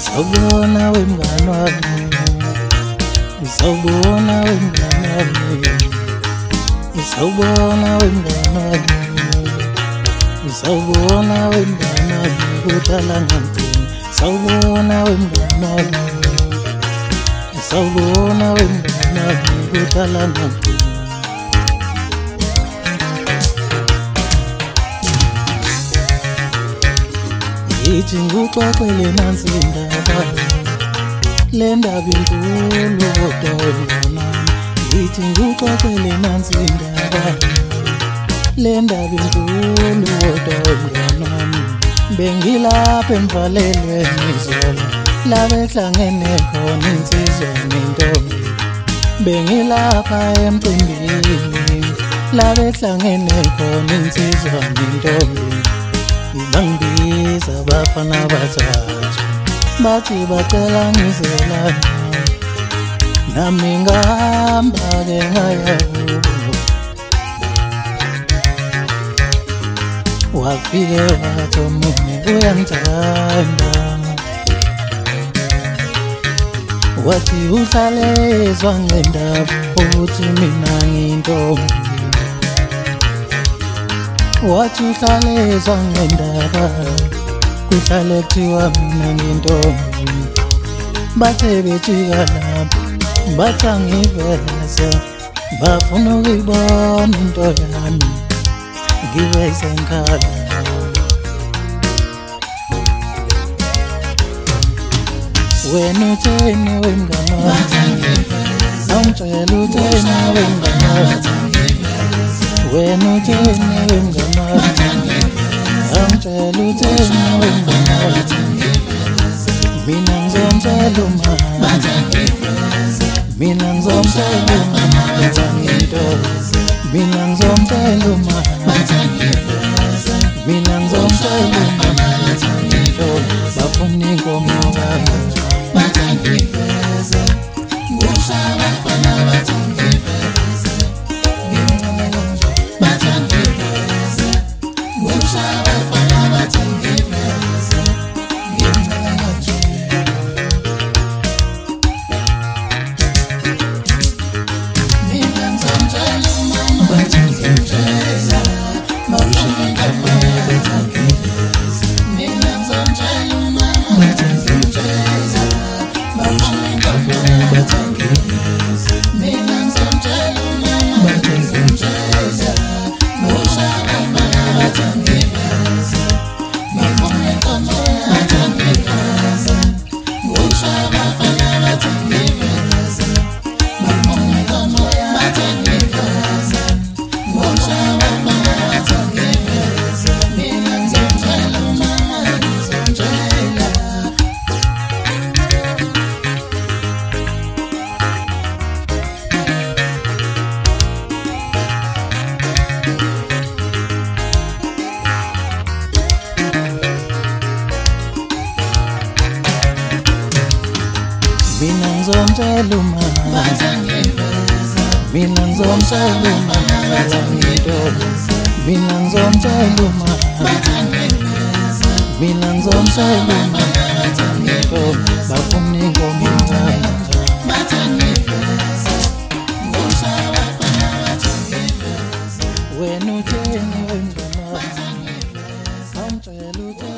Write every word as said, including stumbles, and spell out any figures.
Sawubona wemngani wami, sawubona wemngani wami, sawubona wemngani wami, sawubona wemngani wami, kudala ngangcini. Sawubona wemngani wami, sawubona wemngani wami, kudala ngangcini. Ithi ngikuxoxele nansi indaba, le ndaba inkulu kodwa wemngani wami. Ithi ngikuxoxele nansi indaba, le ndaba inkulu kodwa wemngani wami. Bengilapha emvalelweni izolo, la behlangene khona insizwa nentombi. Bengilapha emcimbini, la behlangene khona insizwa nentombi. Bangibiza abafana abathathu, bathi bacela ngizelana, nami ngahamba-ke ngaya kubo. Wafike wathi omunye uyangithanda, wathi uhlale ezwa ngendaba ukuthi mina ngiyintombi. Wathi uhlale ezwa ngendaba, kuhlale kuthiwa mina ngiyintombi. Bathe bejika lapho bathi angiveze, bafuna ukuyibona into yami ngibe senkhala. Wena utheni wemngani wami, awungitshela utheni wemngani wami. Wena utheni wemngani wami, awungitshela utheni wemngani wami. Mina ngizomtshela umama, mina ngizomtshela umama, benza ngiyintombi. Mina ngizomtshela umama, mina ngizomtshela umama, benza ngiyintombi. Bafuna inkomo kami, bathi angiveze, ngishaya abafana bathi angiveze, bathi angiveze, ngishaya abafana bathi angiveze, ngiyenzela kanje. Mina ngizomtshela umama, bathi angiveze, bafuna inkomo bathi angiveze. Mina ngizomtshela umama, bathi angiveze, bafuna inkomo bathi angiveze. Mina ngizomtshela umama, bathi angiveze, ngishaya abafana bathi angiveze, bafuna inkomo bathi angiveze, ngishaya abafana bathi angiveze, bafuna inkomo bathi angiveze, ngishaya abafana bathi angiveze. Mina ngizomtshela umama, ngizomtshela. Mina ngizomtshela umama, bathi angiveze, mina ngizomtshela umama, bathi angiveze. Mina ngizomtshela umama, bathi angiveze, mina ngizomtshela umama, bathi angiveze. Bafuna inkomo kami, bathi angiveze, ngishaya abafana bathi angiveze. Wena utheni wemngani wami, awungitshela utheni.